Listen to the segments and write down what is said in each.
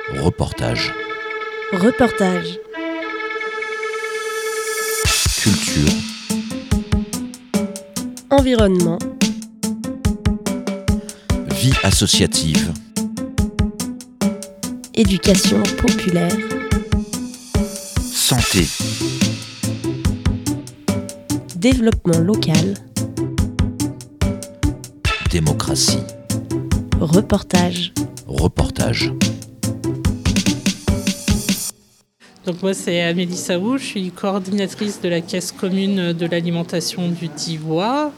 Reportage. Reportage. Culture. Environnement. Vie associative. Éducation populaire. Santé. Développement local. Démocratie. Reportage. Reportage. Donc moi c'est Amélie Saou, je suis coordinatrice de la caisse commune de l'alimentation du Diois.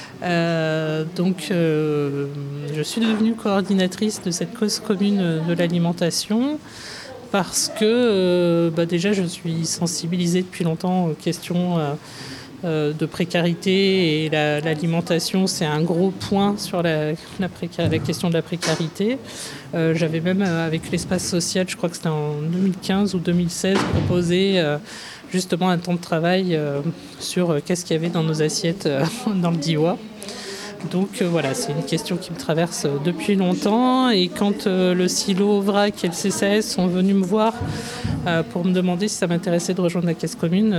Je suis devenue coordinatrice de cette cause commune de l'alimentation parce que déjà je suis sensibilisée depuis longtemps aux questions de précarité et l'alimentation c'est un gros point sur la question de la précarité. J'avais même avec l'espace social, je crois que c'était en 2015 ou 2016, proposé justement un temps de travail sur qu'est-ce qu'il y avait dans nos assiettes dans le Diois. Donc voilà, c'est une question qui me traverse depuis longtemps et quand le silo VRAC et le CCAS sont venus me voir pour me demander si ça m'intéressait de rejoindre la caisse commune,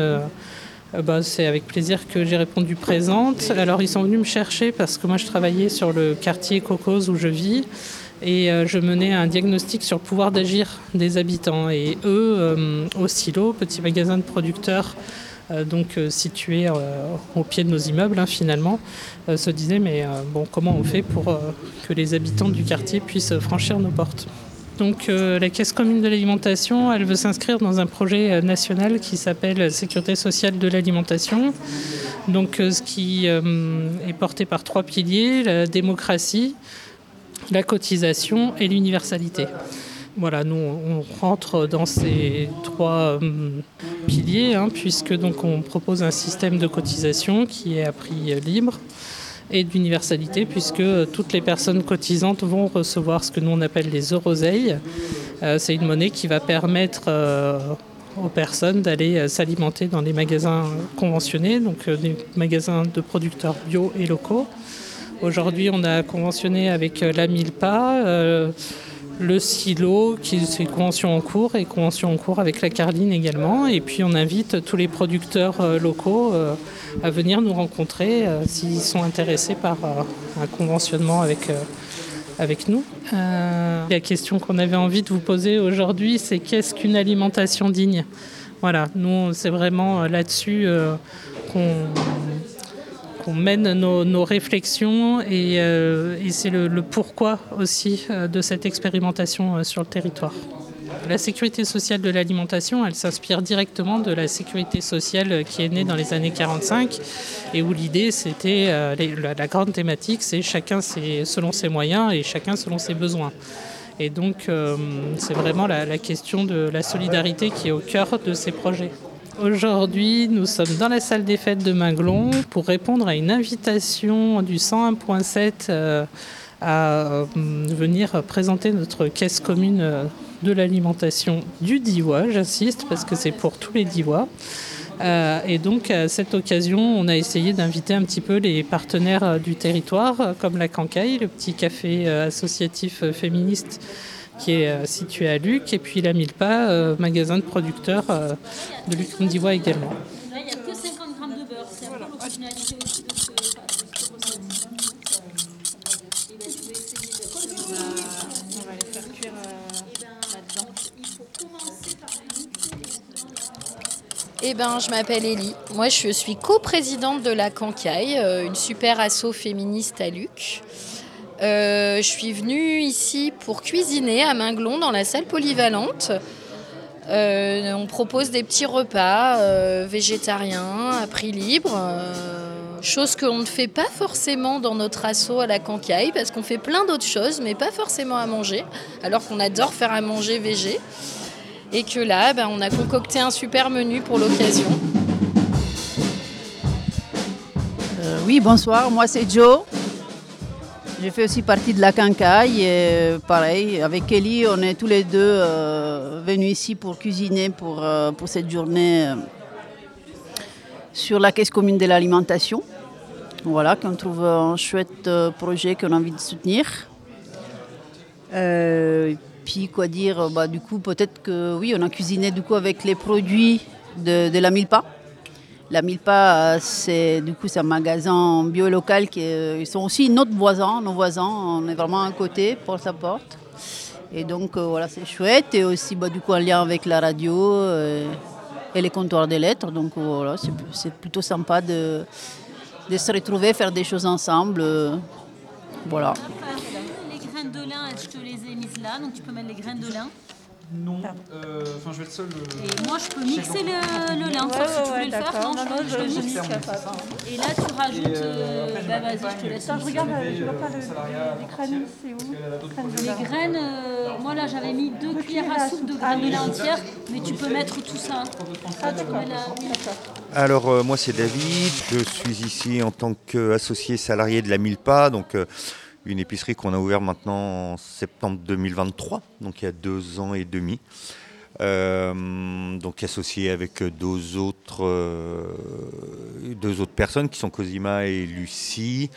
c'est avec plaisir que j'ai répondu présente. Alors ils sont venus me chercher parce que moi je travaillais sur le quartier Cocos où je vis et je menais un diagnostic sur le pouvoir d'agir des habitants. Et eux, au silo, petit magasin de producteurs, situé au pied de nos immeubles finalement, se disaient comment on fait pour que les habitants du quartier puissent franchir nos portes. Donc la Caisse commune de l'alimentation, elle veut s'inscrire dans un projet national qui s'appelle Sécurité sociale de l'alimentation. Donc ce qui est porté par 3 piliers, la démocratie, la cotisation et l'universalité. Voilà, nous on rentre dans ces 3 piliers puisque donc on propose un système de cotisation qui est à prix libre et d'universalité puisque toutes les personnes cotisantes vont recevoir ce que nous on appelle les euroseilles. C'est une monnaie qui va permettre aux personnes d'aller s'alimenter dans les magasins conventionnés, donc des magasins de producteurs bio et locaux. Aujourd'hui, on a conventionné avec la Milpa, le silo, qui c'est une convention en cours, et convention en cours avec la Carline également. Et puis on invite tous les producteurs locaux à venir nous rencontrer s'ils sont intéressés par un conventionnement avec nous. La question qu'on avait envie de vous poser aujourd'hui, c'est qu'est-ce qu'une alimentation digne ? Voilà, nous c'est vraiment là-dessus qu'on mène nos réflexions et c'est le pourquoi aussi de cette expérimentation sur le territoire. La sécurité sociale de l'alimentation, elle s'inspire directement de la sécurité sociale qui est née dans les années 45 et où l'idée c'était, la grande thématique, c'est chacun selon ses moyens et chacun selon ses besoins. Et donc c'est vraiment la question de la solidarité qui est au cœur de ces projets. Aujourd'hui, nous sommes dans la salle des fêtes de Minglon pour répondre à une invitation du 101.7 à venir présenter notre caisse commune de l'alimentation du Diois, j'insiste, parce que c'est pour tous les Diois. Et donc, à cette occasion, on a essayé d'inviter un petit peu les partenaires du territoire, comme la Cancaille, le petit café associatif féministe qui est situé à Luc, et puis la Milpa, magasin de producteurs de Luc-en-Diois également. Là, il n'y a que 50 grammes de beurre, c'est un peu l'originalité aussi de ce recette. Et ben, je vais essayer de continuer. On va les faire cuire là-dedans. Il faut commencer par Je m'appelle Élie. Moi, je suis coprésidente de la Cancaille, une super asso féministe à Luc. Je suis venue ici pour cuisiner à Minglon dans la salle polyvalente. On propose des petits repas végétariens à prix libre, chose qu'on ne fait pas forcément dans notre asso à la Cancaille parce qu'on fait plein d'autres choses mais pas forcément à manger, alors qu'on adore faire à manger végé. Et que là, on a concocté un super menu pour l'occasion. Oui, bonsoir, moi c'est Joe. Je fais aussi partie de la Cancaille et pareil, avec Ellie, on est tous les deux venus ici pour cuisiner pour cette journée sur la caisse commune de l'alimentation. Voilà, qu'on trouve un chouette projet qu'on a envie de soutenir. puis quoi dire, du coup peut-être que oui, on a cuisiné du coup avec les produits de la Milpa. La Milpa, c'est un magasin bio local ils sont aussi nos voisins, on est vraiment à côté, porte à porte. Et donc voilà, c'est chouette. Et aussi du coup en lien avec la radio et les comptoirs des lettres. Donc voilà, c'est plutôt sympa de se retrouver, faire des choses ensemble. Voilà. Les graines de lin, je te les ai mises là, donc tu peux mettre les graines de lin. Non, je vais être seul. Et moi, je peux mixer le lin, sauf si tu voulais le faire. Non, je le mixe. Et là, tu rajoutes. Vas-y, je te laisse. Je regarde, je vois pas les graines, c'est où? Les graines, moi là, j'avais mis 2 cuillères à soupe de graines de lin entières, mais tu peux mettre tout ça. Ah, d'accord. Alors, moi, c'est David. Je suis ici en tant qu'associé salarié de la Milpa, donc une épicerie qu'on a ouverte maintenant en septembre 2023, donc il y a 2 ans et demi. Donc associé avec deux autres personnes qui sont Cosima et Lucie.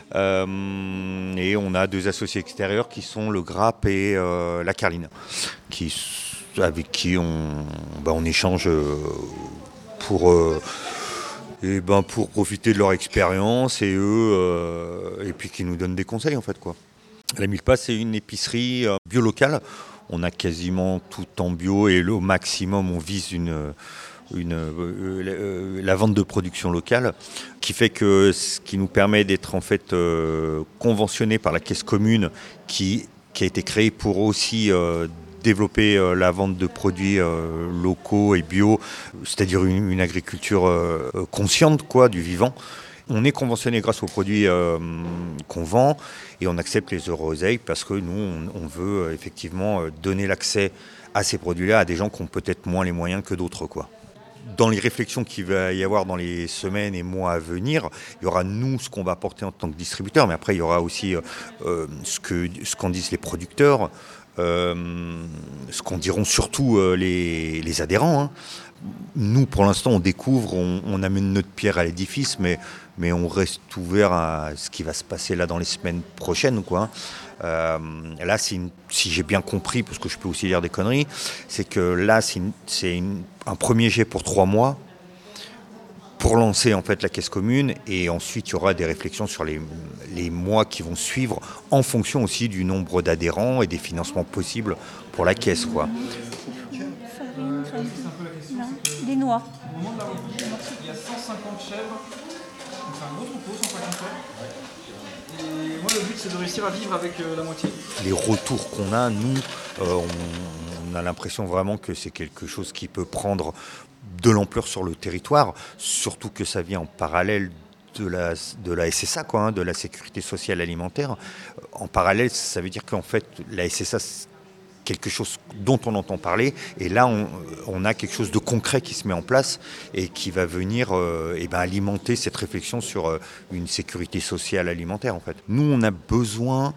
Et on a 2 associés extérieurs qui sont le Grappe et la Carline, avec qui on échange pour profiter de leur expérience et eux, et puis qui nous donnent des conseils en fait, quoi. La Milpa, c'est une épicerie bio locale. On a quasiment tout en bio et au maximum on vise la vente de production locale, qui fait que ce qui nous permet d'être en fait conventionné par la caisse commune qui a été créée pour aussi développer la vente de produits locaux et bio, c'est-à-dire une agriculture consciente, quoi, du vivant. On est conventionné grâce aux produits qu'on vend et on accepte les euroseilles parce que nous, on veut effectivement donner l'accès à ces produits-là à des gens qui ont peut-être moins les moyens que d'autres, quoi. Dans les réflexions qu'il va y avoir dans les semaines et mois à venir, il y aura nous ce qu'on va apporter en tant que distributeur, mais après il y aura aussi ce qu'en disent les producteurs, ce qu'en diront surtout les adhérents, hein. Nous, pour l'instant, on découvre, on amène notre pierre à l'édifice, mais on reste ouvert à ce qui va se passer là dans les semaines prochaines, quoi. Là, si j'ai bien compris, parce que je peux aussi dire des conneries, c'est que là, c'est un premier jet pour 3 mois pour lancer en fait la caisse commune, et ensuite il y aura des réflexions sur les mois qui vont suivre en fonction aussi du nombre d'adhérents et des financements possibles pour la caisse, quoi. Des noix. Au moment de la reprise, il y a 150 chèvres, donc c'est un gros troupeau, 150 chèvres. Et moi, le but, c'est de réussir à vivre avec la moitié. Les retours qu'on a, nous, on a l'impression vraiment que c'est quelque chose qui peut prendre de l'ampleur sur le territoire, surtout que ça vient en parallèle de la SSA, quoi, hein, de la sécurité sociale alimentaire. En parallèle, ça veut dire qu'en fait, la SSA, c'est quelque chose dont on entend parler, et là on a quelque chose de concret qui se met en place et qui va venir alimenter cette réflexion sur une sécurité sociale alimentaire, en fait. Nous, on a besoin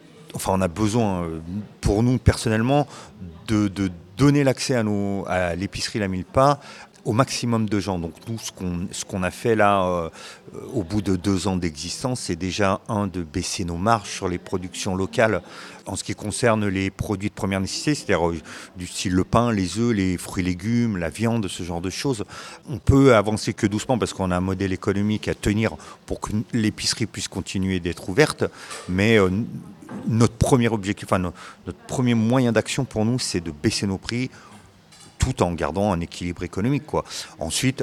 pour nous personnellement de donner l'accès à l'épicerie La Milpa au maximum de gens. Donc nous, ce qu'on a fait là, au bout de 2 ans d'existence, c'est déjà de baisser nos marges sur les productions locales en ce qui concerne les produits de première nécessité, c'est-à-dire du style le pain, les œufs, les fruits et légumes, la viande, ce genre de choses. On peut avancer que doucement parce qu'on a un modèle économique à tenir pour que l'épicerie puisse continuer d'être ouverte, mais notre premier objectif, notre premier moyen d'action pour nous, c'est de baisser nos prix tout en gardant un équilibre économique, quoi. Ensuite,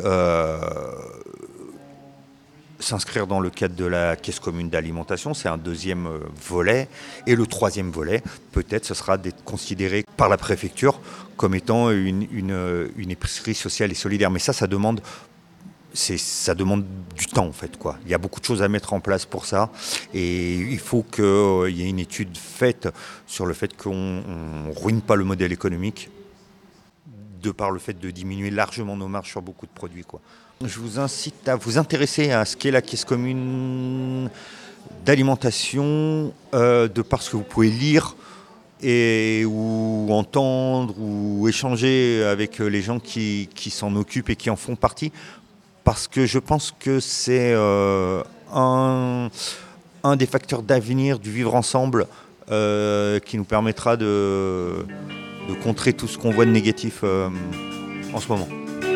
s'inscrire dans le cadre de la caisse commune d'alimentation, c'est un 2e volet. Et le 3e volet, peut-être, ce sera d'être considéré par la préfecture comme étant une épicerie sociale et solidaire. Mais ça demande du temps, en fait, quoi. Il y a beaucoup de choses à mettre en place pour ça. Et il faut qu'il y ait une étude faite sur le fait qu'on ne ruine pas le modèle économique de par le fait de diminuer largement nos marges sur beaucoup de produits, quoi. Je vous incite à vous intéresser à ce qu'est la caisse commune d'alimentation, de par ce que vous pouvez lire ou entendre ou échanger avec les gens qui s'en occupent et qui en font partie, parce que je pense que c'est un des facteurs d'avenir du vivre ensemble qui nous permettra de contrer tout ce qu'on voit de négatif en ce moment.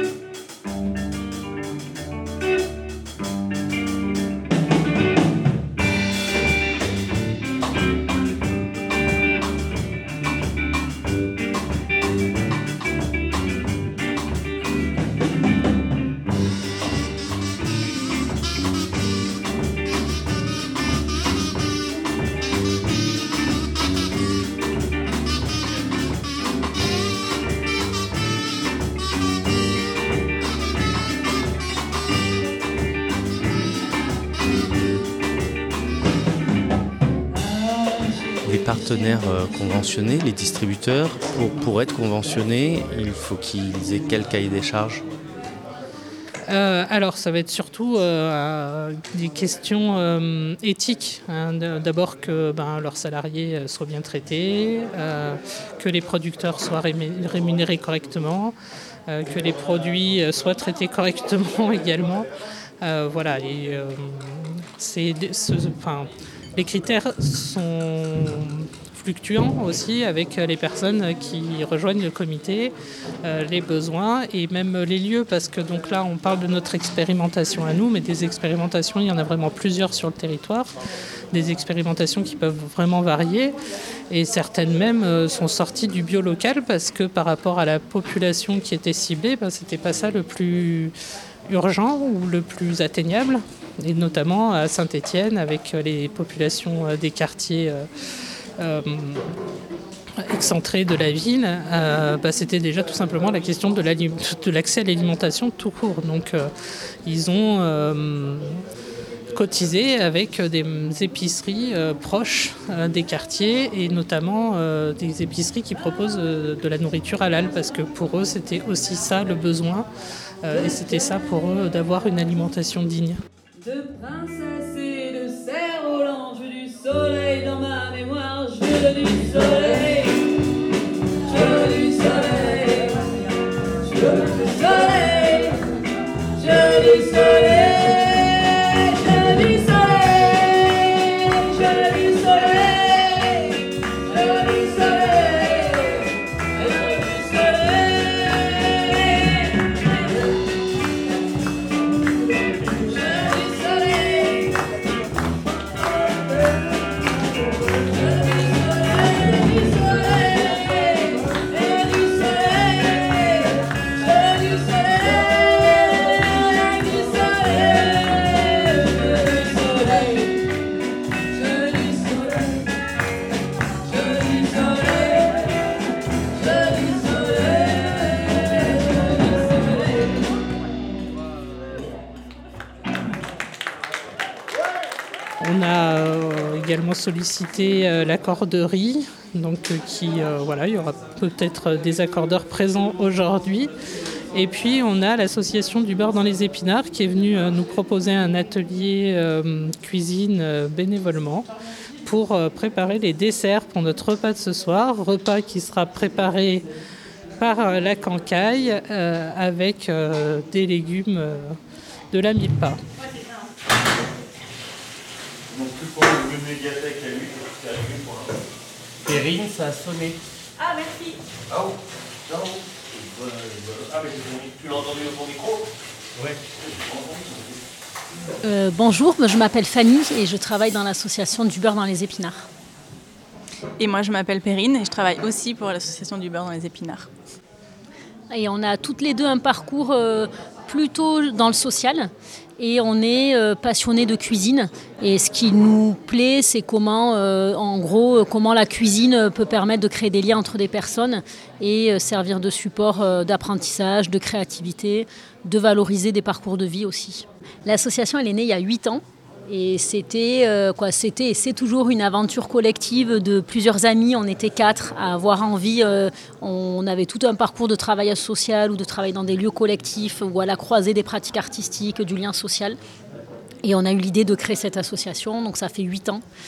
Les partenaires conventionnés, les distributeurs, pour être conventionnés, il faut qu'ils aient quel cahier des charges ? Alors, ça va être surtout des questions éthiques. D'abord que leurs salariés soient bien traités, que les producteurs soient rémunérés correctement, que les produits soient traités correctement également. Voilà. Les critères sont fluctuants aussi avec les personnes qui rejoignent le comité, les besoins et même les lieux, parce que donc là on parle de notre expérimentation à nous, mais des expérimentations, il y en a vraiment plusieurs sur le territoire, des expérimentations qui peuvent vraiment varier et certaines même sont sorties du bio local parce que par rapport à la population qui était ciblée, c'était pas ça le plus urgent ou le plus atteignable. Et notamment à Saint-Étienne avec les populations des quartiers excentrés de la ville, c'était déjà tout simplement la question de l'accès à l'alimentation tout court. Donc ils ont cotisé avec des épiceries proches des quartiers et notamment des épiceries qui proposent de la nourriture halal parce que pour eux c'était aussi ça le besoin et c'était ça pour eux d'avoir une alimentation digne. De princesse et de cerf-volant, je veux du soleil dans ma mémoire, je veux du soleil, je veux du soleil, je veux du soleil, je veux du soleil, je veux du soleil, je veux du soleil, je veux du soleil, je veux du soleil. On a également sollicité l'accorderie, donc il y aura peut-être des accordeurs présents aujourd'hui. Et puis on a l'association du beurre dans les épinards qui est venue nous proposer un atelier cuisine bénévolement pour préparer les desserts pour notre repas de ce soir. Repas qui sera préparé par la Cancaille avec des légumes de la Milpa. Donc plus pour une médiathèque à lui, c'est arrivé pour un. Perrine, ça a sonné. Ah, merci. Ah oh, non. Ah mais tu l'as entendu au micro ? Ouais. Bonjour, je m'appelle Fanny et je travaille dans l'association du beurre dans les épinards. Et moi je m'appelle Perrine et je travaille aussi pour l'association du beurre dans les épinards. Et on a toutes les deux un parcours plutôt dans le social et on est passionnés de cuisine. Et ce qui nous plaît, c'est comment la cuisine peut permettre de créer des liens entre des personnes et servir de support d'apprentissage, de créativité, de valoriser des parcours de vie aussi. L'association, elle est née il y a 8 ans. Et c'était et c'est toujours une aventure collective de plusieurs amis. On était 4 à avoir envie. On avait tout un parcours de travail social ou de travail dans des lieux collectifs ou à la croisée des pratiques artistiques, du lien social. Et on a eu l'idée de créer cette association. Donc ça fait 8 ans.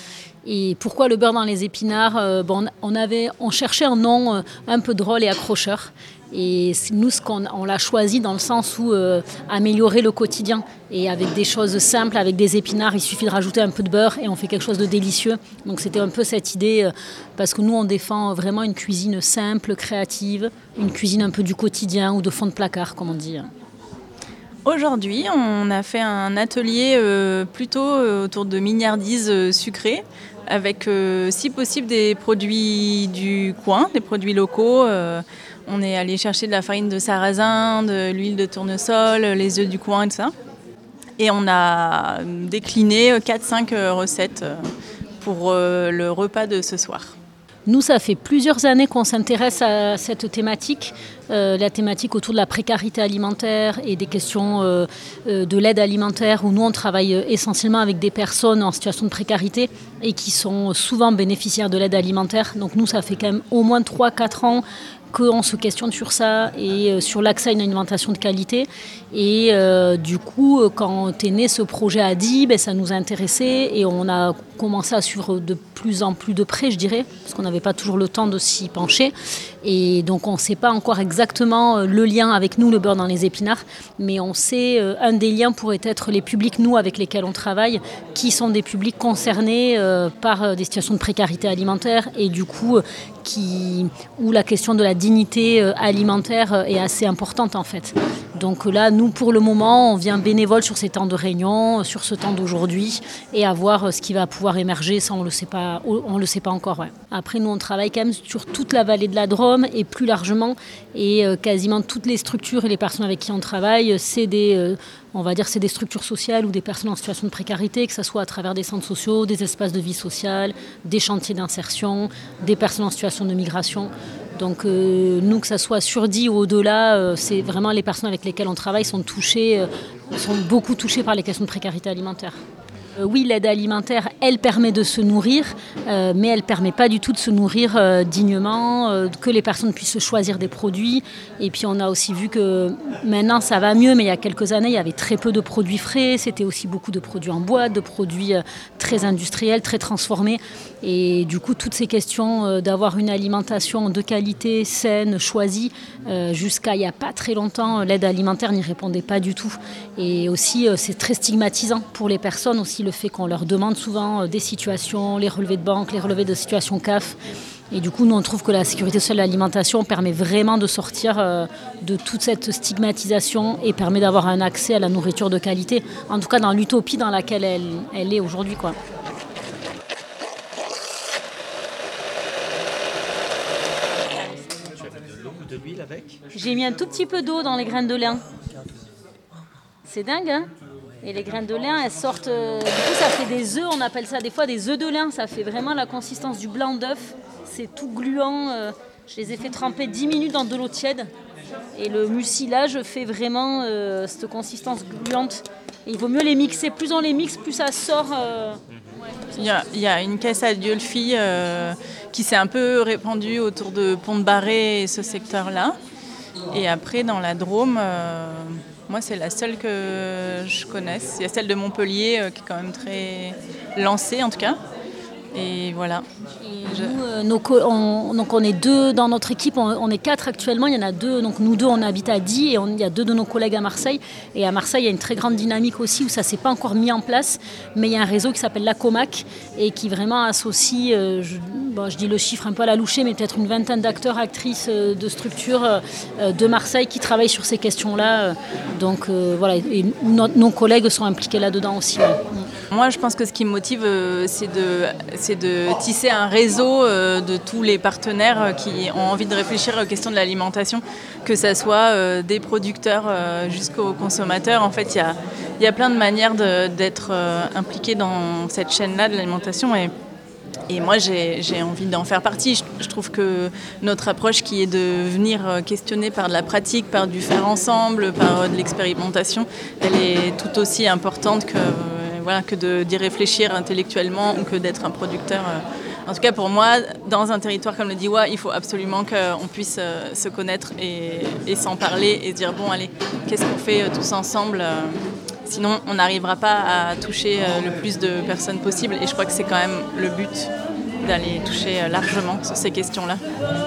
Et pourquoi le beurre dans les épinards? On cherchait un nom un peu drôle et accrocheur. Et nous, on l'a choisi dans le sens où améliorer le quotidien. Et avec des choses simples, avec des épinards, il suffit de rajouter un peu de beurre et on fait quelque chose de délicieux. Donc c'était un peu cette idée, parce que nous, on défend vraiment une cuisine simple, créative, une cuisine un peu du quotidien ou de fond de placard, comme on dit. Aujourd'hui, on a fait un atelier plutôt autour de mignardises sucrées, avec si possible des produits du coin, des produits locaux. On est allé chercher de la farine de sarrasin, de l'huile de tournesol, les œufs du coin et tout ça. Et on a décliné 4-5 recettes pour le repas de ce soir. Nous, ça fait plusieurs années qu'on s'intéresse à cette thématique, la thématique autour de la précarité alimentaire et des questions de l'aide alimentaire, où nous, on travaille essentiellement avec des personnes en situation de précarité et qui sont souvent bénéficiaires de l'aide alimentaire. Donc nous, ça fait quand même au moins 3-4 ans qu'on se questionne sur ça et sur l'accès à une alimentation de qualité. Et du coup, quand est né ce projet à Die, ça nous a intéressés et on a commencé à suivre de plus en plus de près, je dirais, parce qu'on n'avait pas toujours le temps de s'y pencher. Et donc on ne sait pas encore exactement le lien avec nous, le beurre dans les épinards, mais on sait un des liens pourrait être les publics, nous, avec lesquels on travaille, qui sont des publics concernés par des situations de précarité alimentaire et du coup où la question de la dignité alimentaire est assez importante en fait. Donc là, nous, pour le moment, on vient bénévole sur ces temps de réunion, sur ce temps d'aujourd'hui, et à voir ce qui va pouvoir émerger, ça on le sait pas encore. Ouais. Après, nous, on travaille quand même sur toute la vallée de la Drôme et plus largement, et quasiment toutes les structures et les personnes avec qui on travaille, c'est des structures sociales ou des personnes en situation de précarité, que ce soit à travers des centres sociaux, des espaces de vie sociale, des chantiers d'insertion, des personnes en situation de migration. Donc nous, que ça soit sur Die ou au-delà, c'est vraiment les personnes avec lesquelles on travaille sont beaucoup touchées par les questions de précarité alimentaire. Oui, l'aide alimentaire, elle permet de se nourrir, mais elle ne permet pas du tout de se nourrir dignement, que les personnes puissent choisir des produits. Et puis on a aussi vu que maintenant ça va mieux, mais il y a quelques années, il y avait très peu de produits frais. C'était aussi beaucoup de produits en boîte, de produits très industriels, très transformés. Et du coup, toutes ces questions d'avoir une alimentation de qualité, saine, choisie, jusqu'à il n'y a pas très longtemps, l'aide alimentaire n'y répondait pas du tout. Et aussi, c'est très stigmatisant pour les personnes aussi, le fait qu'on leur demande souvent des situations, les relevés de banque, les relevés de situation CAF. Et du coup, nous, on trouve que la sécurité sociale de l'alimentation permet vraiment de sortir de toute cette stigmatisation et permet d'avoir un accès à la nourriture de qualité, en tout cas dans l'utopie dans laquelle elle est aujourd'hui, quoi. De l'huile avec. J'ai mis un tout petit peu d'eau dans les graines de lin. C'est dingue, hein? Et les graines de lin, elles sortent... du coup, ça fait des œufs, on appelle ça des fois des œufs de lin. Ça fait vraiment la consistance du blanc d'œuf. C'est tout gluant. Je les ai fait tremper 10 minutes dans de l'eau tiède. Et le mucilage fait vraiment cette consistance gluante. Et il vaut mieux les mixer. Plus on les mixe, plus ça sort... Il y a une caisse à Diolfi qui s'est un peu répandue autour de Pont-de-Barré et ce secteur-là. Et après, dans la Drôme, moi, c'est la seule que je connaisse. Il y a celle de Montpellier qui est quand même très lancée, en tout cas. Et voilà. Donc on est 2 dans notre équipe, on est 4 actuellement, il y en a 2, donc nous 2 on habite à Die et il y a 2 de nos collègues à Marseille. Et à Marseille il y a une très grande dynamique aussi où ça ne s'est pas encore mis en place, mais il y a un réseau qui s'appelle la Comac et qui vraiment associe, je dis le chiffre un peu à la louchée, mais peut-être une vingtaine d'acteurs, actrices de structures de Marseille qui travaillent sur ces questions-là. Donc voilà, et nos collègues sont impliqués là-dedans aussi. Ouais. Moi, je pense que ce qui me motive, c'est de tisser un réseau de tous les partenaires qui ont envie de réfléchir aux questions de l'alimentation, que ce soit des producteurs jusqu'aux consommateurs. En fait, il y a plein de manières d'être impliqué dans cette chaîne-là de l'alimentation et moi, j'ai envie d'en faire partie. Je trouve que notre approche qui est de venir questionner par de la pratique, par du faire ensemble, par de l'expérimentation, elle est tout aussi importante que d'y réfléchir intellectuellement ou que d'être un producteur. En tout cas, pour moi, dans un territoire comme le Diois, il faut absolument qu'on puisse se connaître et s'en parler et se dire, bon, allez, qu'est-ce qu'on fait tous ensemble Sinon, on n'arrivera pas à toucher le plus de personnes possible. Et je crois que c'est quand même le but d'aller toucher largement sur ces questions-là.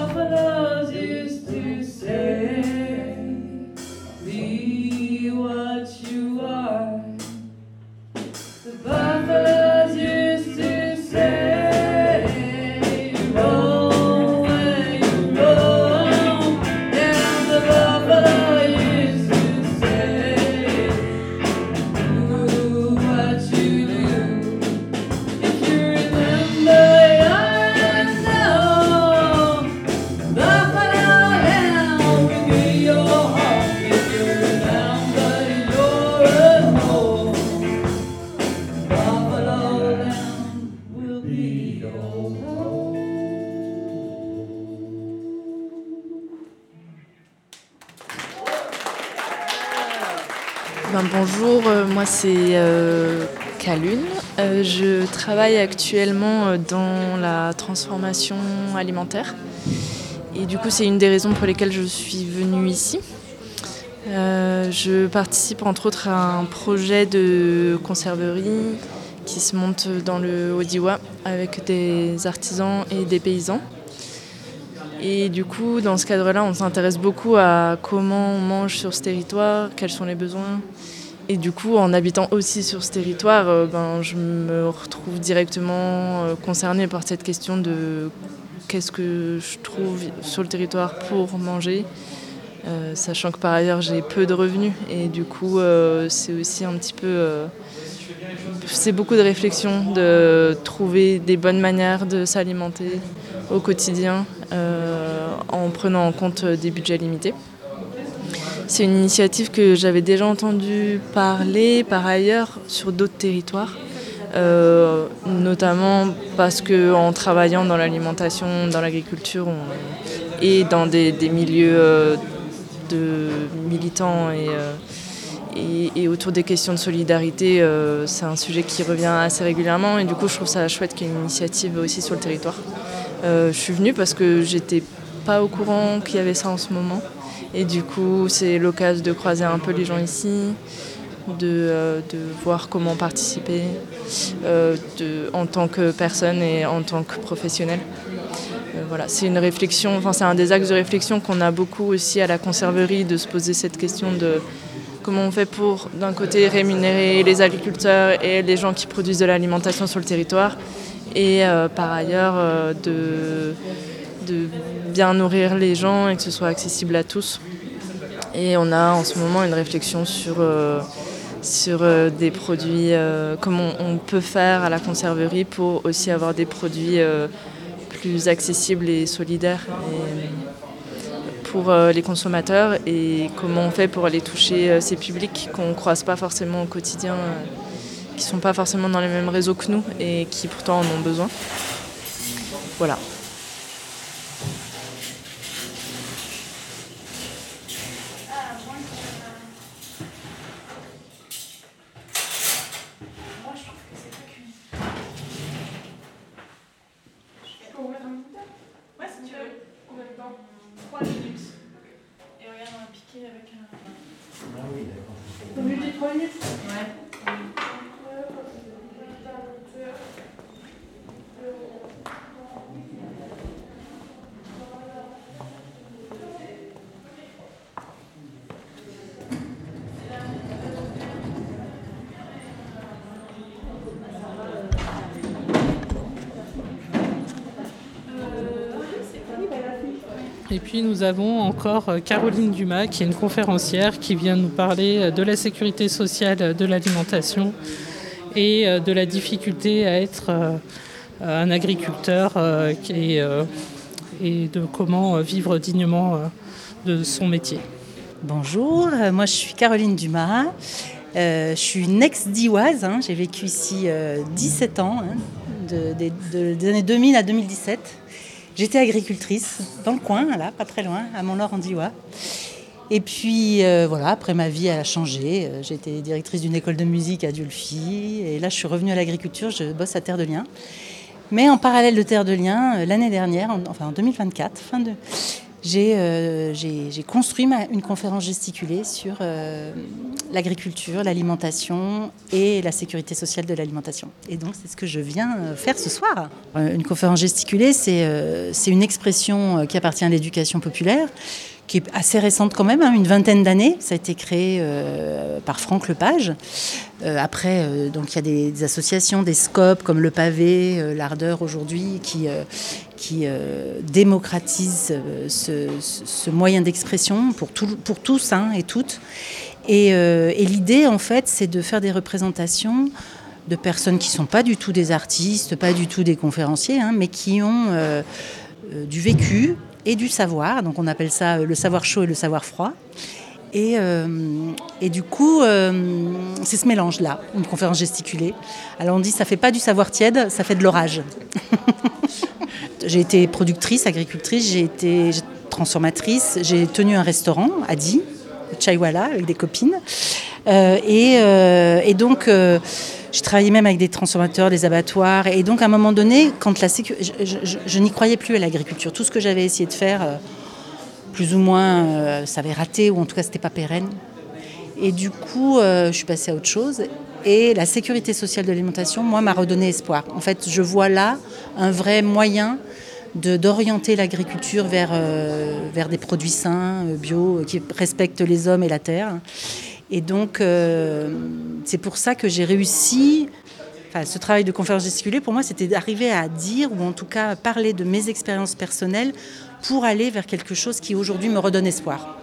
Bonjour, moi c'est Kalune. Je travaille actuellement dans la transformation alimentaire. Et du coup, c'est une des raisons pour lesquelles je suis venue ici. Je participe entre autres à un projet de conserverie qui se monte dans le Haut-Diois avec des artisans et des paysans. Et du coup, dans ce cadre-là, on s'intéresse beaucoup à comment on mange sur ce territoire, quels sont les besoins. Et du coup, en habitant aussi sur ce territoire, je me retrouve directement concernée par cette question de qu'est-ce que je trouve sur le territoire pour manger, sachant que par ailleurs, j'ai peu de revenus. Et du coup, c'est aussi un petit peu... c'est beaucoup de réflexion, de trouver des bonnes manières de s'alimenter au quotidien en prenant en compte des budgets limités. C'est une initiative que j'avais déjà entendu parler par ailleurs sur d'autres territoires, notamment parce qu'en travaillant dans l'alimentation, dans l'agriculture et dans des milieux de militants et autour des questions de solidarité, c'est un sujet qui revient assez régulièrement et du coup je trouve ça chouette qu'il y ait une initiative aussi sur le territoire. Je suis venue parce que j'étais pas au courant qu'il y avait ça en ce moment et du coup c'est l'occasion de croiser un peu les gens ici, de voir comment participer en tant que personne et en tant que professionnel. Voilà, c'est une réflexion, c'est un des axes de réflexion qu'on a beaucoup aussi à la conserverie, de se poser cette question de comment on fait pour, d'un côté, rémunérer les agriculteurs et les gens qui produisent de l'alimentation sur le territoire et par ailleurs de bien nourrir les gens et que ce soit accessible à tous. Et on a en ce moment une réflexion sur des produits, comment on peut faire à la conserverie pour aussi avoir des produits plus accessibles et solidaires pour les consommateurs et comment on fait pour aller toucher ces publics qu'on ne croise pas forcément au quotidien, qui ne sont pas forcément dans les mêmes réseaux que nous et qui pourtant en ont besoin. Voilà. Ouais, si tu veux. Combien de temps 3 minutes. Et regarde, on va piquer avec un... Ah oui, d'accord. T'as vu 3 minutes? Ouais. Et puis nous avons encore Caroline Dumas, qui est une conférencière qui vient nous parler de la sécurité sociale de l'alimentation et de la difficulté à être un agriculteur et de comment vivre dignement de son métier. Bonjour, moi je suis Caroline Dumas, je suis une ex-dioise, j'ai vécu ici 17 ans, des années 2000 à 2017. J'étais agricultrice dans le coin, là, pas très loin, à Mont-Laur en Diois. Et puis voilà, après ma vie elle a changé. J'étais directrice d'une école de musique à Dieulefit et là je suis revenue à l'agriculture, je bosse à Terre de Liens. Mais en parallèle de Terre de Liens, l'année dernière, en 2024, j'ai construit une conférence gesticulée sur l'agriculture, l'alimentation et la sécurité sociale de l'alimentation. Et donc, c'est ce que je viens faire ce soir. Une conférence gesticulée, c'est une expression qui appartient à l'éducation populaire, qui est assez récente quand même, une vingtaine d'années. Ça a été créé par Franck Lepage. Après, donc il y a des associations, des SCOP comme le Pavé, l'Ardeur aujourd'hui, qui démocratisent ce moyen d'expression pour tous et toutes. Et l'idée, en fait, c'est de faire des représentations de personnes qui ne sont pas du tout des artistes, pas du tout des conférenciers, mais qui ont du vécu et du savoir. Donc on appelle ça le savoir chaud et le savoir froid. Et du coup, c'est ce mélange-là, une conférence gesticulée. Alors on dit ça fait pas du savoir tiède, ça fait de l'orage. J'ai été productrice, agricultrice, j'ai été transformatrice, j'ai tenu un restaurant à Die, Chaiwala, avec des copines. Et donc, j'ai travaillé même avec des transformateurs, des abattoirs. Et donc, à un moment donné, quand je n'y croyais plus à l'agriculture. Tout ce que j'avais essayé de faire, plus ou moins, ça avait raté, ou en tout cas, c'était pas pérenne. Et du coup, je suis passée à autre chose. Et la sécurité sociale de l'alimentation, moi, m'a redonné espoir. En fait, je vois là un vrai moyen d'orienter l'agriculture vers des produits sains, bio, qui respectent les hommes et la terre. Et donc, c'est pour ça que j'ai réussi. Enfin, ce travail de conférence gesticulée, pour moi, c'était d'arriver à dire, ou en tout cas parler de mes expériences personnelles pour aller vers quelque chose qui aujourd'hui me redonne espoir.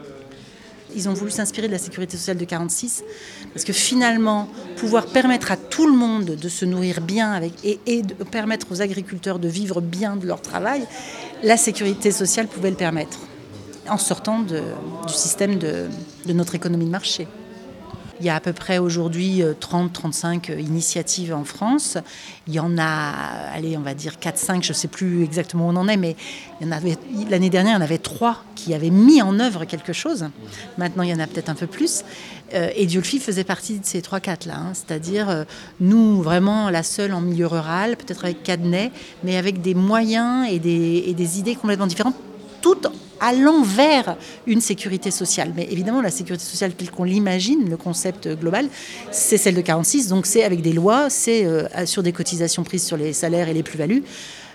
Ils ont voulu s'inspirer de la sécurité sociale de 1946, parce que finalement, pouvoir permettre à tout le monde de se nourrir bien et de permettre aux agriculteurs de vivre bien de leur travail, la sécurité sociale pouvait le permettre, en sortant du système de notre économie de marché. Il y a à peu près aujourd'hui 30-35 initiatives en France. Il y en a, allez, on va dire 4-5, je ne sais plus exactement où on en est, mais l'année dernière, il y en avait 3 qui avaient mis en œuvre quelque chose. Maintenant, il y en a peut-être un peu plus. Et Diolfi faisait partie de ces 3-4-là. C'est-à-dire, nous, vraiment, la seule en milieu rural, peut-être avec Cadenet, mais avec des moyens et des idées complètement différentes, toutes allant vers une sécurité sociale. Mais évidemment, la sécurité sociale telle qu'on l'imagine, le concept global, c'est celle de 1946. Donc c'est avec des lois, c'est sur des cotisations prises sur les salaires et les plus-values.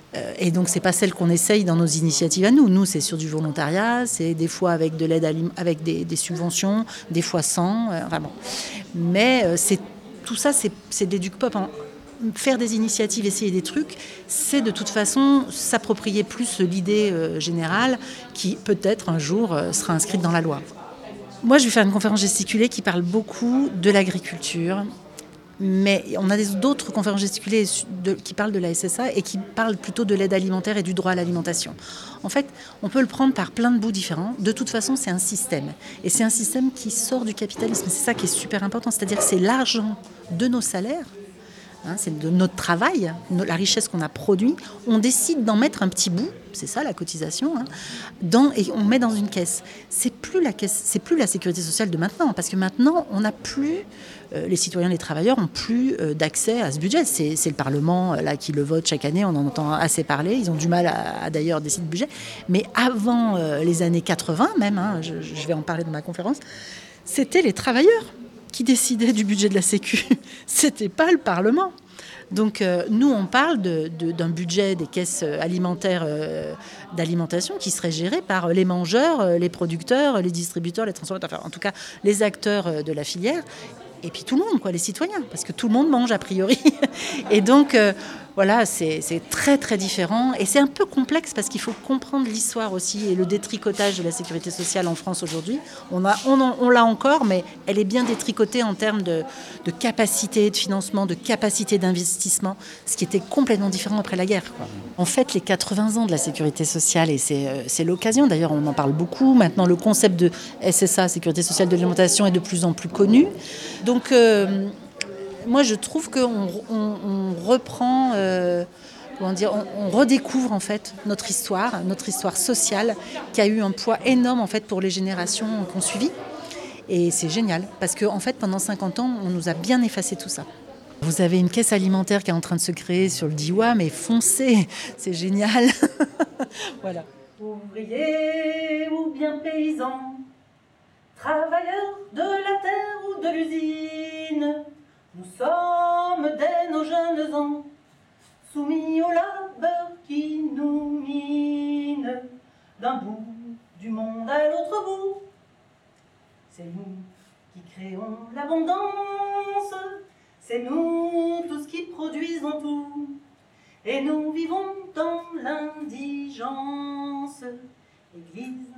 Et donc c'est pas celle qu'on essaye dans nos initiatives à nous. Nous, c'est sur du volontariat, c'est des fois avec de l'aide avec des subventions, des fois sans. Vraiment. Mais tout ça, c'est de l'éduc-pop. Faire des initiatives, essayer des trucs, c'est de toute façon s'approprier plus l'idée générale qui peut-être un jour sera inscrite dans la loi. Moi, je vais faire une conférence gesticulée qui parle beaucoup de l'agriculture, mais on a d'autres conférences gesticulées qui parlent de la SSA et qui parlent plutôt de l'aide alimentaire et du droit à l'alimentation. En fait, on peut le prendre par plein de bouts différents. De toute façon, c'est un système. Et c'est un système qui sort du capitalisme. C'est ça qui est super important, c'est-à-dire que c'est l'argent de nos salaires, c'est de notre travail, la richesse qu'on a produit. On décide d'en mettre un petit bout, c'est ça la cotisation, et on met dans une caisse. C'est plus la sécurité sociale de maintenant, parce que maintenant, on n'a plus, les citoyens, les travailleurs n'ont plus d'accès à ce budget. C'est le Parlement là qui le vote chaque année, on en entend assez parler. Ils ont du mal à d'ailleurs décider de budget. Mais avant les années 80 même, je vais en parler dans ma conférence, c'était les travailleurs qui décidait du budget de la Sécu. C'était pas le Parlement. Donc nous, on parle d'un budget des caisses alimentaires d'alimentation qui serait géré par les mangeurs, les producteurs, les distributeurs, les transformateurs, enfin, en tout cas les acteurs de la filière. Et puis tout le monde, les citoyens, parce que tout le monde mange a priori. Et donc, voilà, c'est très très différent. Et c'est un peu complexe parce qu'il faut comprendre l'histoire aussi et le détricotage de la sécurité sociale en France aujourd'hui. On l'a encore, mais elle est bien détricotée en termes de capacité de financement, de capacité d'investissement, ce qui était complètement différent après la guerre. En fait, les 80 ans de la sécurité sociale, et c'est l'occasion, d'ailleurs on en parle beaucoup, maintenant le concept de SSA, sécurité sociale de l'alimentation, est de plus en plus connu. Donc, moi, je trouve qu'on reprend, on redécouvre en fait notre histoire sociale, qui a eu un poids énorme en fait pour les générations qu'on suivit. Et c'est génial, parce qu'en fait, pendant 50 ans, on nous a bien effacé tout ça. Vous avez une caisse alimentaire qui est en train de se créer sur le Diois, mais foncez, c'est génial. Voilà. Ouvriers ou bien paysans, travailleurs de la terre ou de l'usine, nous sommes dès nos jeunes ans, soumis au labeur qui nous mine, d'un bout du monde à l'autre bout. C'est nous qui créons l'abondance, c'est nous tous qui produisons tout, et nous vivons dans l'indigence. Église,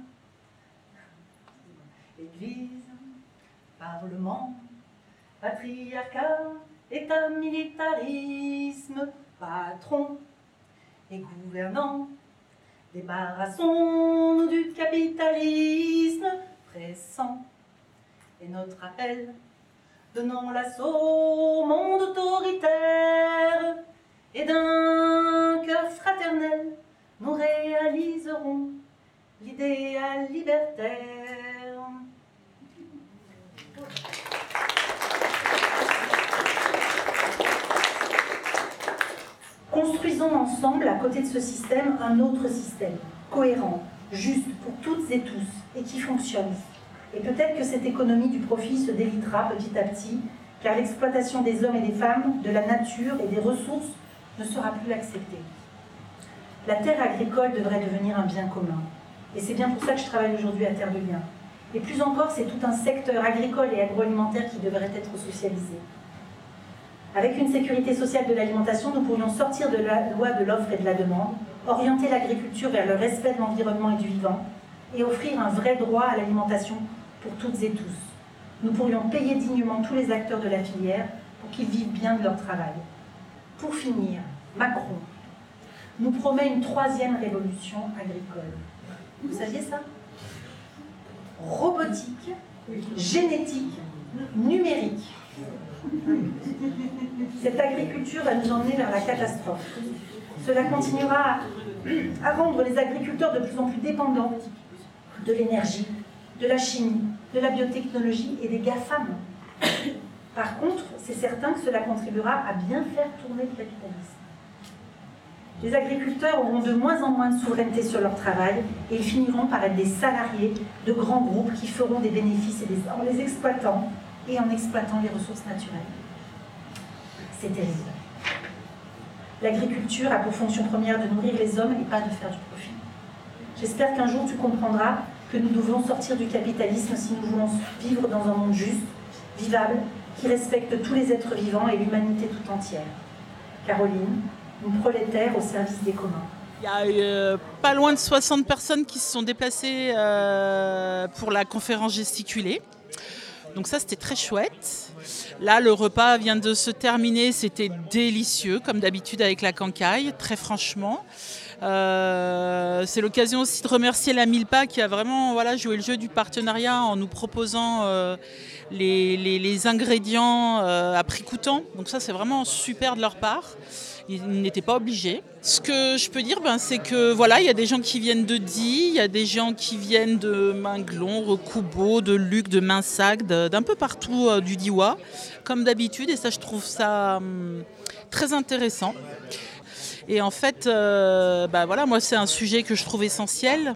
Parlement, patriarcat, État, militarisme, patron et gouvernants. Débarrassons-nous du capitalisme pressant. Et notre appel, donnant l'assaut au monde autoritaire, et d'un cœur fraternel, nous réaliserons l'idéal libertaire. Construisons ensemble, à côté de ce système, un autre système, cohérent, juste pour toutes et tous, et qui fonctionne. Et peut-être que cette économie du profit se délitera petit à petit, car l'exploitation des hommes et des femmes, de la nature et des ressources ne sera plus acceptée. La terre agricole devrait devenir un bien commun. Et c'est bien pour ça que je travaille aujourd'hui à Terre de Liens. Et plus encore, c'est tout un secteur agricole et agroalimentaire qui devrait être socialisé. Avec une sécurité sociale de l'alimentation, nous pourrions sortir de la loi de l'offre et de la demande, orienter l'agriculture vers le respect de l'environnement et du vivant, et offrir un vrai droit à l'alimentation pour toutes et tous. Nous pourrions payer dignement tous les acteurs de la filière pour qu'ils vivent bien de leur travail. Pour finir, Macron nous promet une 3e révolution agricole. Vous saviez ça? Robotique, génétique, numérique. Cette agriculture va nous emmener vers la catastrophe. Cela continuera à rendre les agriculteurs de plus en plus dépendants de l'énergie, de la chimie, de la biotechnologie et des GAFAM. Par contre, c'est certain que cela contribuera à bien faire tourner le capitalisme. Les agriculteurs auront de moins en moins de souveraineté sur leur travail et ils finiront par être des salariés de grands groupes qui feront des bénéfices en les exploitant et en exploitant les ressources naturelles. C'est terrible. L'agriculture a pour fonction première de nourrir les hommes et pas de faire du profit. J'espère qu'un jour tu comprendras que nous devons sortir du capitalisme si nous voulons vivre dans un monde juste, vivable, qui respecte tous les êtres vivants et l'humanité tout entière. Caroline, une prolétaire au service des communs. Il y a pas loin de 60 personnes qui se sont déplacées pour la conférence gesticulée. Donc ça, c'était très chouette. Là, le repas vient de se terminer. C'était délicieux, comme d'habitude avec la cancaille, très franchement. C'est l'occasion aussi de remercier la Milpa qui a vraiment joué le jeu du partenariat en nous proposant les ingrédients à prix coûtant. Donc ça, c'est vraiment super de leur part. Ils n'étaient pas obligés. Ce que je peux dire, c'est que il y a des gens qui viennent de Die, il y a des gens qui viennent de Minglon, Recoubeau, de Luc, de Minsac, d'un peu partout du Diois, comme d'habitude. Et ça, je trouve ça très intéressant. Et en fait, moi, c'est un sujet que je trouve essentiel.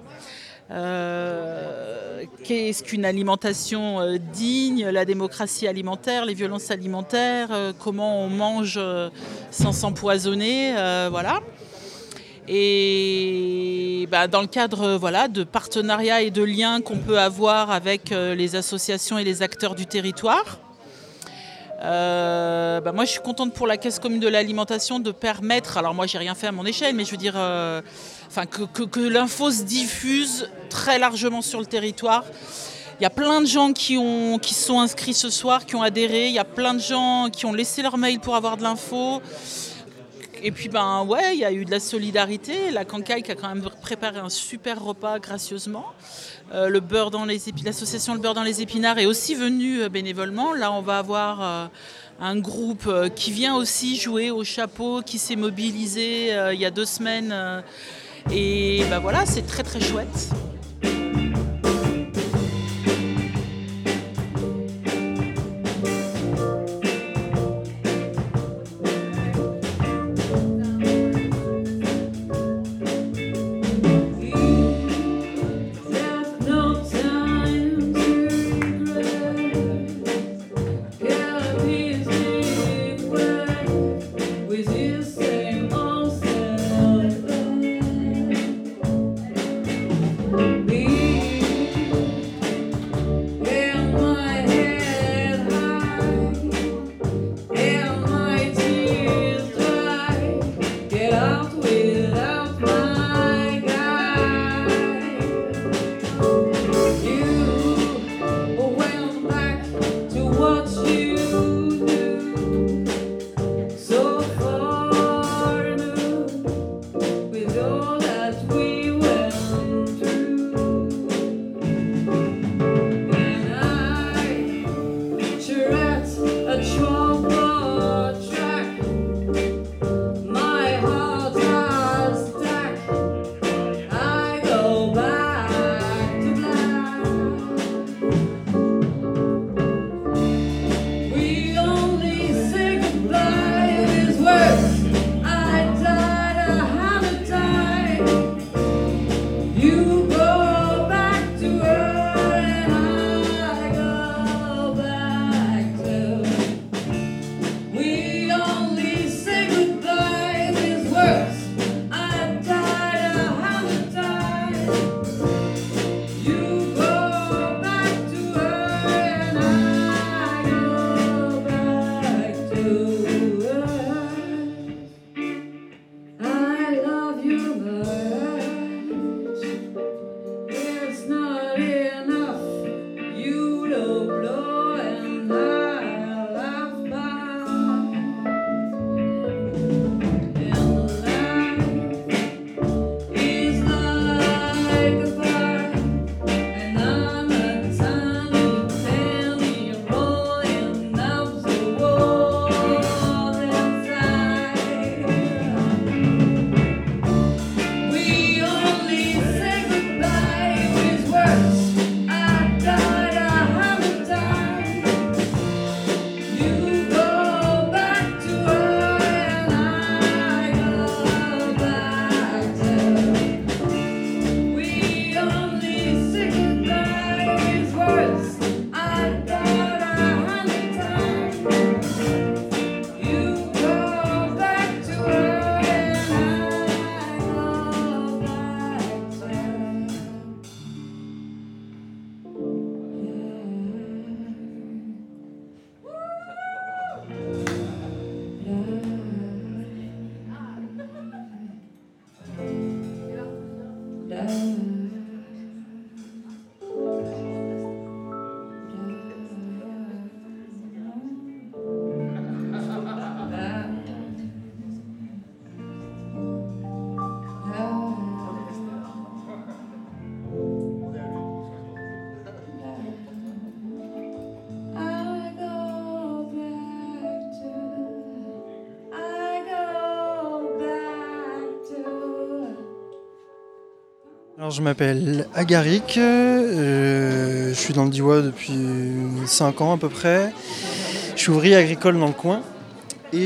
Qu'est-ce qu'une alimentation digne, la démocratie alimentaire, les violences alimentaires, comment on mange sans s'empoisonner, voilà. Et dans le cadre de partenariats et de liens qu'on peut avoir avec les associations et les acteurs du territoire, moi je suis contente pour la Caisse commune de l'alimentation de permettre, alors moi j'ai rien fait à mon échelle, mais je veux dire que l'info se diffuse très largement sur le territoire. Il y a plein de gens qui se sont inscrits ce soir, qui ont adhéré, il y a plein de gens qui ont laissé leur mail pour avoir de l'info. Et puis il y a eu de la solidarité, la cancaille qui a quand même préparé un super repas gracieusement. L'association Le Beurre dans les épinards est aussi venue bénévolement. Là, on va avoir un groupe qui vient aussi jouer au chapeau, qui s'est mobilisé il y a 2 semaines. Et c'est très très chouette. Je m'appelle Agaric, je suis dans le Diois depuis 5 ans à peu près. Je suis ouvrier agricole dans le coin et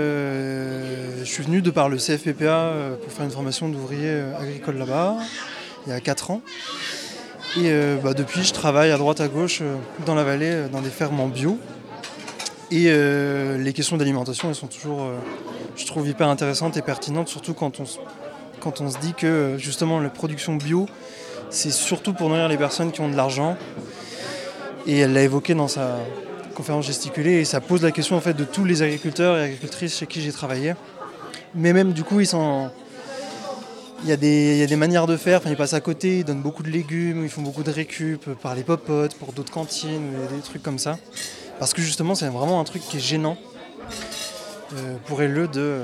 je suis venu de par le CFPPA pour faire une formation d'ouvrier agricole là-bas, il y a 4 ans. Et depuis, je travaille à droite à gauche dans la vallée, dans des fermes en bio. Et les questions d'alimentation, elles sont toujours, je trouve, hyper intéressantes et pertinentes, surtout quand on se dit que justement la production bio, c'est surtout pour nourrir les personnes qui ont de l'argent. Et elle l'a évoqué dans sa conférence gesticulée, et ça pose la question en fait de tous les agriculteurs et agricultrices chez qui j'ai travaillé. Mais même du coup, il y a des manières de faire, ils passent à côté, ils donnent beaucoup de légumes, ils font beaucoup de récup par les popotes, pour d'autres cantines, des trucs comme ça. Parce que justement, c'est vraiment un truc qui est gênant pour LE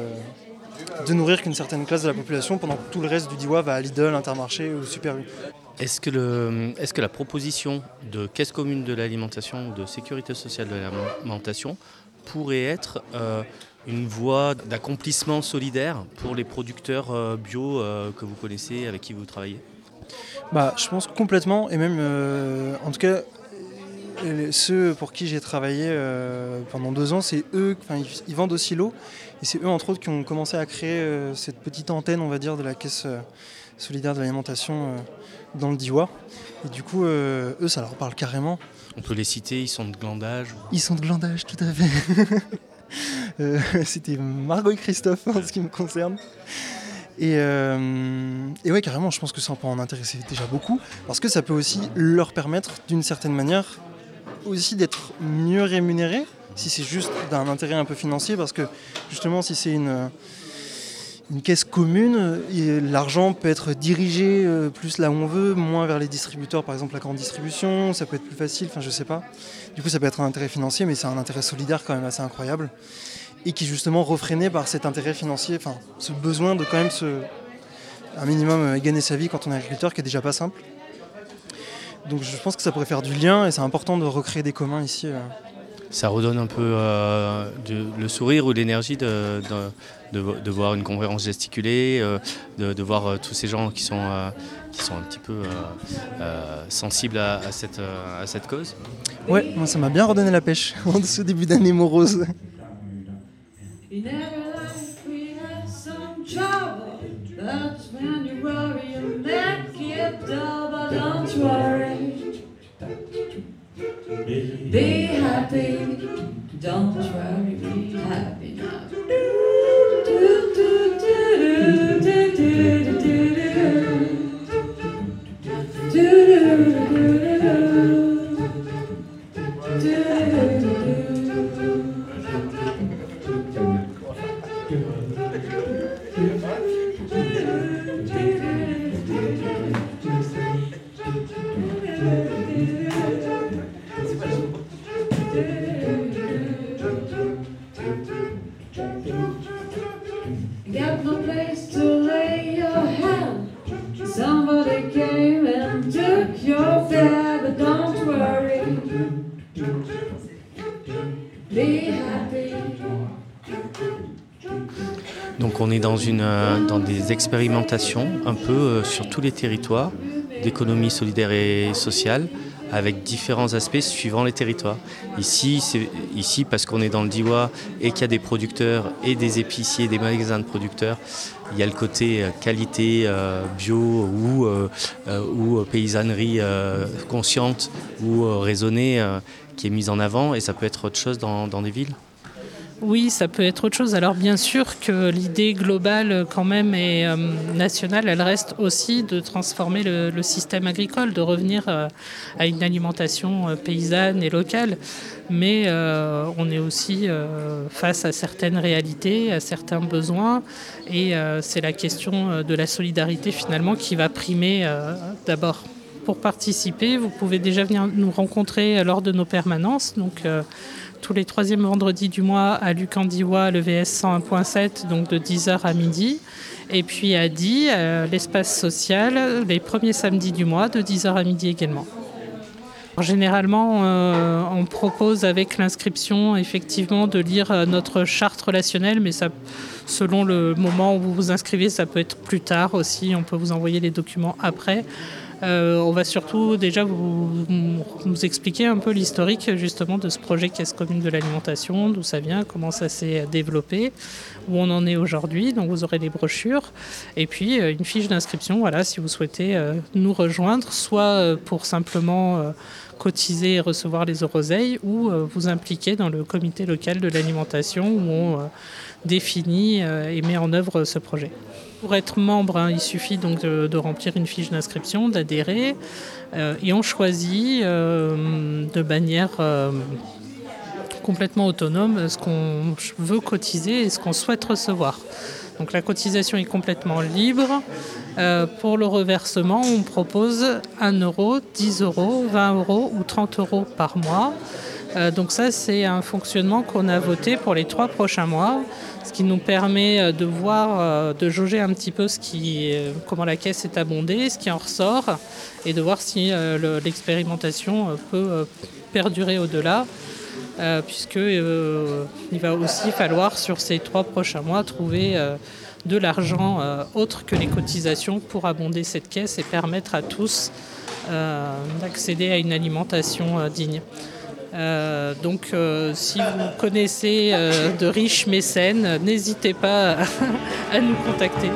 de nourrir qu'une certaine classe de la population pendant que tout le reste du Diois va à Lidl, Intermarché ou Super U. Est-ce que la proposition de caisse commune de l'alimentation, de sécurité sociale de l'alimentation, pourrait être une voie d'accomplissement solidaire pour les producteurs bio que vous connaissez, avec qui vous travaillez ? Je pense complètement, et même en tout cas ceux pour qui j'ai travaillé pendant 2 ans, c'est eux, ils vendent au silo, et c'est eux entre autres qui ont commencé à créer cette petite antenne, on va dire, de la caisse solidaire de l'alimentation dans le Diois. Et du coup, eux, ça leur parle carrément. On peut les citer, ils sont de Glandage. Ils sont de Glandage, tout à fait. C'était Margot et Christophe en ce qui me concerne. Et ouais, carrément, je pense que ça peut en intéresser déjà beaucoup, parce que ça peut aussi leur permettre, d'une certaine manière, aussi d'être mieux rémunérés, si c'est juste d'un intérêt un peu financier, parce que justement, si c'est une caisse commune, l'argent peut être dirigé plus là où on veut, moins vers les distributeurs, par exemple la grande distribution, ça peut être plus facile, je sais pas. Du coup, ça peut être un intérêt financier, mais c'est un intérêt solidaire quand même assez incroyable, et qui est justement refréné par cet intérêt financier, ce besoin de quand même un minimum gagner sa vie quand on est agriculteur, qui est déjà pas simple. Donc je pense que ça pourrait faire du lien, et c'est important de recréer des communs ici. Ça redonne un peu le sourire ou l'énergie de voir une conférence gesticulée, de voir tous ces gens qui sont un petit peu sensibles à cette cause. Ouais, moi ça m'a bien redonné la pêche en ce début d'année morose. In every life we have some trouble. That's when you worry and make it double. Don't worry. Be happy. Don't worry. Be happy now. Got no place to lay your head. Somebody came and took your bed, but don't worry. Be happy. Donc on est dans des expérimentations un peu sur tous les territoires d'économie solidaire et sociale, avec différents aspects suivant les territoires. Ici parce qu'on est dans le Diois et qu'il y a des producteurs et des épiciers, des magasins de producteurs, il y a le côté qualité bio ou paysannerie consciente ou raisonnée qui est mise en avant, et ça peut être autre chose dans des villes. Oui, ça peut être autre chose. Alors bien sûr que l'idée globale quand même et nationale, elle reste aussi de transformer le système agricole, de revenir à une alimentation paysanne et locale. Mais on est aussi face à certaines réalités, à certains besoins, et c'est la question de la solidarité finalement qui va primer d'abord. Pour participer, vous pouvez déjà venir nous rencontrer lors de nos permanences. Donc, tous les 3e vendredis du mois à Luc-en-Diois, le VS 101.7, donc de 10h à midi. Et puis à Die, l'espace social, les premiers samedis du mois, de 10h à midi également. Généralement, on propose avec l'inscription effectivement de lire notre charte relationnelle, mais ça, selon le moment où vous vous inscrivez, ça peut être plus tard aussi. On peut vous envoyer les documents après. On va surtout déjà vous expliquer un peu l'historique justement de ce projet Caisse commune de l'alimentation, d'où ça vient, comment ça s'est développé, où on en est aujourd'hui. Donc vous aurez les brochures et puis une fiche d'inscription, voilà, si vous souhaitez nous rejoindre, soit pour simplement cotiser et recevoir les euroseilles ou vous impliquer dans le comité local de l'alimentation où on définit et met en œuvre ce projet. Pour être membre, il suffit donc de remplir une fiche d'inscription, d'adhérer et on choisit de manière complètement autonome ce qu'on veut cotiser et ce qu'on souhaite recevoir. Donc la cotisation est complètement libre. Pour le reversement, on propose 1 €, 10 €, 20 € ou 30 € par mois. Donc ça, c'est un fonctionnement qu'on a voté pour les 3 prochains mois, ce qui nous permet de voir, de jauger un petit peu comment la caisse est abondée, ce qui en ressort, et de voir si l'expérimentation peut perdurer au-delà, puisqu'il va aussi falloir, sur ces 3 prochains mois, trouver de l'argent autre que les cotisations pour abonder cette caisse et permettre à tous d'accéder à une alimentation digne. Donc si vous connaissez de riches mécènes, n'hésitez pas à nous contacter.